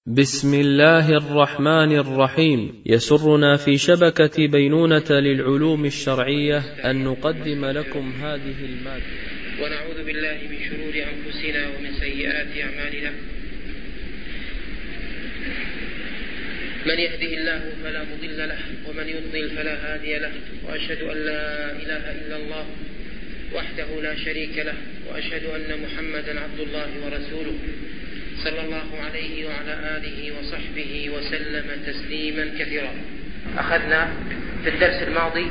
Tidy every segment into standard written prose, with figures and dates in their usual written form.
بسم الله الرحمن الرحيم. يسرنا في شبكة بينونة للعلوم الشرعية أن نقدم لكم هذه المادة. ونعوذ بالله من شرور أنفسنا ومن سيئات أعمالنا. من يهده الله فلا مضل له ومن يضلل فلا هادي له، وأشهد أن لا إله إلا الله وحده لا شريك له، وأشهد أن محمدا عبد الله ورسوله صلى الله عليه وعلى آله وصحبه وسلم تسليما كثيرا. أخذنا في الدرس الماضي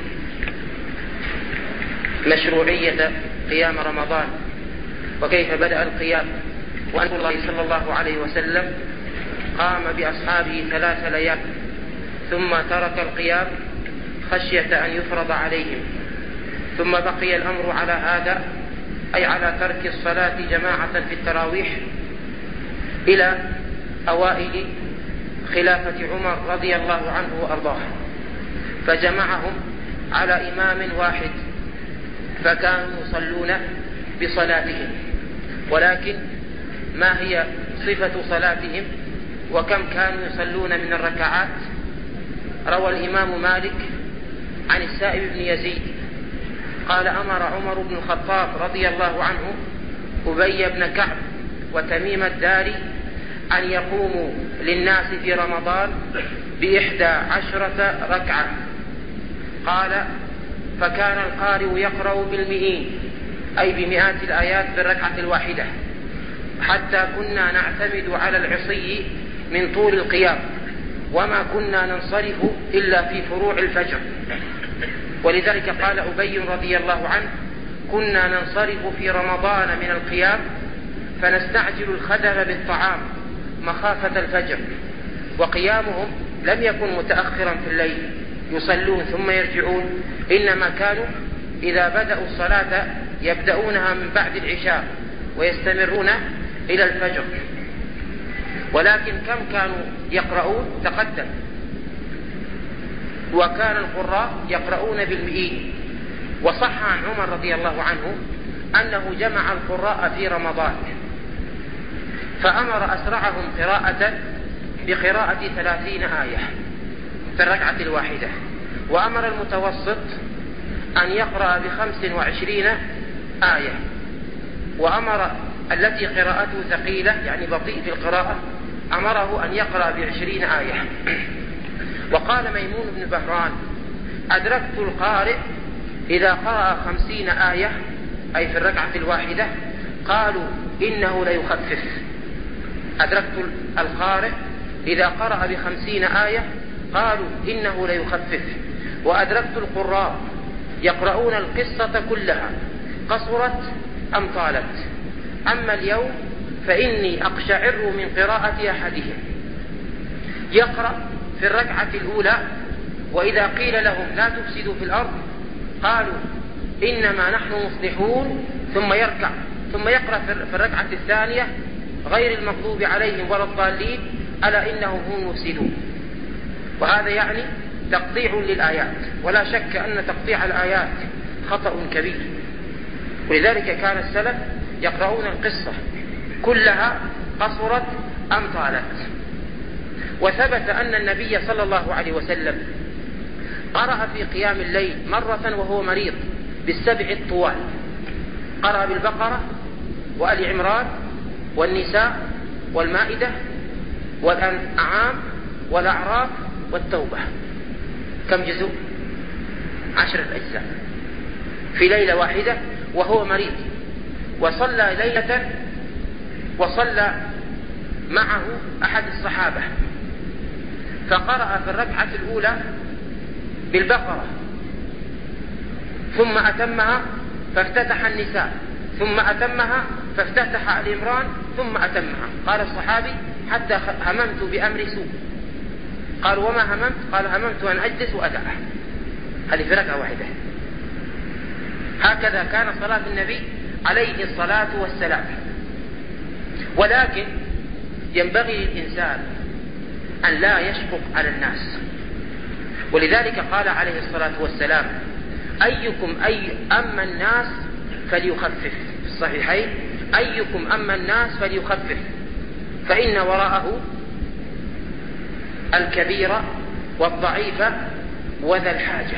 مشروعية قيام رمضان وكيف بدأ القيام، وأن الله صلى الله عليه وسلم قام بأصحابه 3 ليال ثم ترك القيام خشية أن يفرض عليهم، ثم بقي الأمر على هذا، أي على ترك الصلاة جماعة في التراويح إلى أوائل خلافة عمر رضي الله عنه وأرضاه، فجمعهم على إمام واحد فكانوا يصلون بصلاتهم. ولكن ما هي صفة صلاتهم وكم كانوا يصلون من الركعات؟ روى الإمام مالك عن السائب بن يزيد قال: أمر عمر بن الخطاب رضي الله عنه أبي بن كعب وتميم الداري أن يقوموا للناس في رمضان ب11 ركعة. قال: فكان القارئ يقرأ بالمئين، أي بمئات الآيات بالركعة الواحدة، حتى كنا نعتمد على العصي من طول القيام، وما كنا ننصرف إلا في فروع الفجر. ولذلك قال أبي رضي الله عنه: كنا ننصرف في رمضان من القيام فنستعجل الخدم بالطعام مخافة الفجر. وقيامهم لم يكن متأخرا في الليل يصلون ثم يرجعون، إنما كانوا إذا بدأوا الصلاة يبدأونها من بعد العشاء ويستمرون إلى الفجر. ولكن كم كانوا يقرؤون تقدم، وكان القراء يقرؤون بالمئين. وصح عن عمر رضي الله عنه أنه جمع القراء في رمضان فأمر أسرعهم قراءة بقراءة 30 آية في الركعة الواحدة، وأمر المتوسط أن يقرأ ب25 آية، وأمر التي قراءته ثقيلة يعني بطيء في القراءة أمره أن يقرأ ب20 آية. وقال ميمون بن بهران: أدركت القارئ إذا قرأ 50 آية أي في الركعة الواحدة قالوا إنه ليخفف. أدركت القارئ إذا قرأ ب50 آية قالوا إنه ليخفف. وأدركت القراء يقرؤون القصة كلها قصرت أم طالت. أما اليوم فإني أقشعر من قراءة أحدهم يقرأ في الركعة الأولى وإذا قيل لهم لا تفسدوا في الأرض قالوا إنما نحن مصلحون، ثم يركع ثم يقرأ في الركعة الثانية غير المغضوب عليهم ولا الضالين ألا إنهم هم المفسدون. وهذا يعني تقطيع للآيات، ولا شك أن تقطيع الآيات خطأ كبير. ولذلك كان السلف يقرؤون القصة كلها قصرت أم طالت. وثبت أن النبي صلى الله عليه وسلم قرأ في قيام الليل مرة وهو مريض بالسبع الطوال، قرأ بالبقرة وآل عمران والنساء والمائدة والأنعام والأعراف والتوبة. كم جزء؟ 10 أجزاء في ليلة واحدة وهو مريض. وصلى ليلة وصلى معه أحد الصحابة فقرأ في الركعة الأولى بالبقرة ثم أتمها فافتتح النساء ثم أتمها فافتتح آل عمران ثم أتمها. قال الصحابي: حتى هممت بأمر سوء. قال: وما هممت؟ قال: هممت أن أجلس وأدعه. هذه في ركعة واحدة. هكذا كان صلاة النبي عليه الصلاة والسلام. ولكن ينبغي للإنسان أن لا يشفق على الناس، ولذلك قال عليه الصلاة والسلام: أيكم أما الناس فليخفف. في الصحيحين: أيكم أما الناس فليخفف فإن وراءه الكبير والضعيف وذا الحاجة.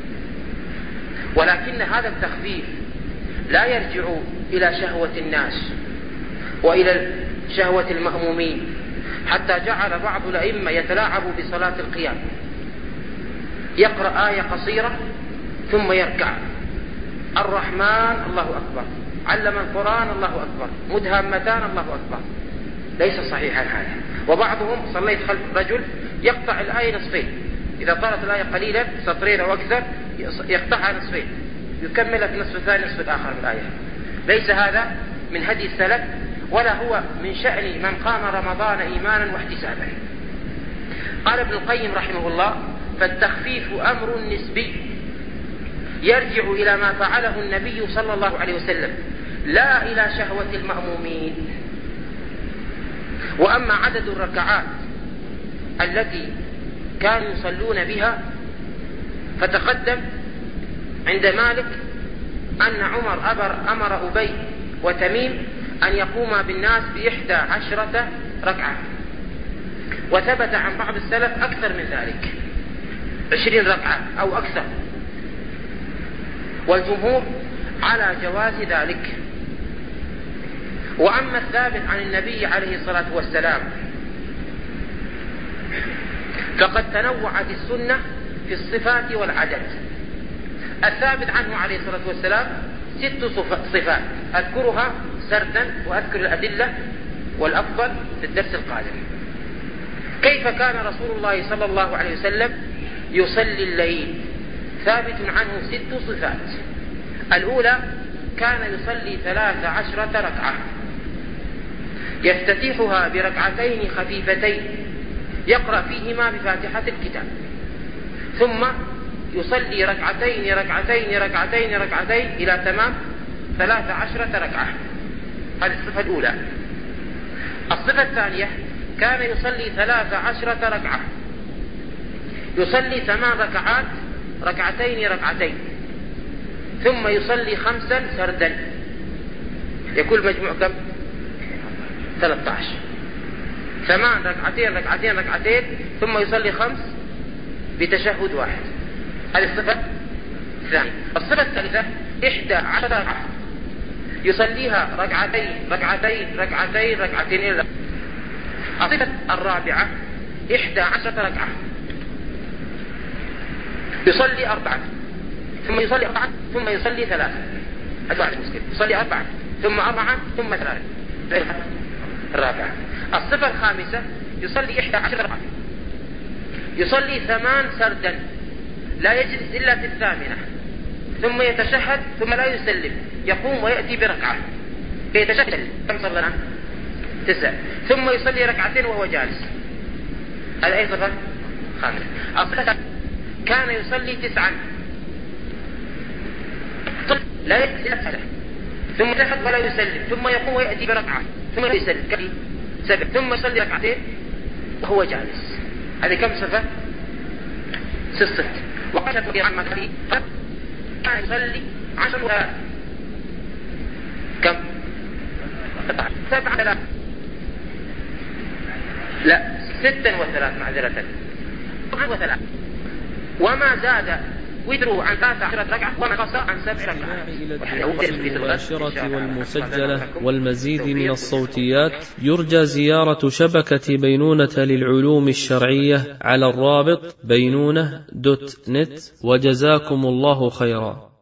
ولكن هذا التخفيف لا يرجع إلى شهوة الناس وإلى شهوة المأمومين، حتى جعل بعض الأئمة يتلاعب بصلاة القيام، يقرأ آية قصيرة ثم يركع. الرحمن الله أكبر، علم القرآن الله أكبر، مدهامتان الله أكبر. ليس صحيحا هذا. وبعضهم صليت خلف رجل يقطع الآية نصفين، إذا طالت الآية قليلا سطرين أو أكثر يقطعها نصفين، يكمل في النصف الثاني نصف الآخر من الآية. ليس هذا من هدي السلف، ولا هو من شأن من قام رمضان إيمانا واحتسابا. قال ابن القيم رحمه الله: فالتخفيف أمر نسبي يرجع إلى ما فعله النبي صلى الله عليه وسلم، لا إلى شهوة المأمومين. وأما عدد الركعات التي كانوا يصلون بها فتقدم عند مالك أن عمر أمر أبي وتميم أن يقوما بالناس ب11 ركعة، وثبت عن بعض السلف أكثر من ذلك، 20 ركعة أو أكثر، والجمهور على جواز ذلك. وأما الثابت عن النبي عليه الصلاة والسلام فقد تنوعت السنة في الصفات والعدد. الثابت عنه عليه الصلاة والسلام 6 صفات أذكرها سردا وأذكر الأدلة والأفضل في الدرس القادم. كيف كان رسول الله صلى الله عليه وسلم يصلي الليل؟ ثابت عنه 6 صفات. الأولى: كان يصلي 13 ركعة، يفتتحها بركعتين خفيفتين يقرأ فيهما بفاتحة الكتاب، ثم يصلي ركعتين ركعتين ركعتين ركعتين إلى تمام 13 ركعة. هذه الصفة الأولى. الصفة الثانية: كان يصلي 13 ركعة، يصلي 8 ركعات ركعتين ركعتين، ثم يصلي 5 سردا، يكون مجموع كم؟ 13. 8 ركعتين ركعتين ركعتين، ثم يصلي 5 بتشهد واحد. هذه الصفة الثانية. الصفة الثالثة: 11 ركعة، يصليها ركعتين ركعتين ركعتين ركعتين إلى. الصفة الرابعة: 11 ركعة، يصلي 4 ثم يصلي 4 ثم يصلي 3. يصلي 4 ثم 4 ثم 3. الرابعة. الصفة الخامسة: يصلي 11 ركعة، يصلي 8 سردا، لا يجلس إلا في 8، ثم يتشهد ثم لا يسلم، يقوم ويأتي بركعة يتشهد. كم صلى الآن؟ 9. ثم يصلي 2 وهو جالس. هذا أي صفة؟ خامسة. الصفة: كان يصلي 9 لا يجلس إلا في 9، ثم يتشهد ولا يسلم، ثم يقوم ويأتي بركعة ثم يسلم. 7. ثم يصلي 2 وهو جالس. هذه كم صفة؟ 6 صفات. وقد تقول عن مكانه كان يصلي 10 كم؟ 7 3 لا 6 و3 معذرة 3. وما زاد وتروا عن 13 ركعة وما قصر عن 7 ركعات. إلى الدروس المباشرة والمسجلة والمزيد من الصوتيات يرجى زيارة شبكة بينونة للعلوم الشرعية على الرابط بينونة.net. وجزاكم الله خيرا.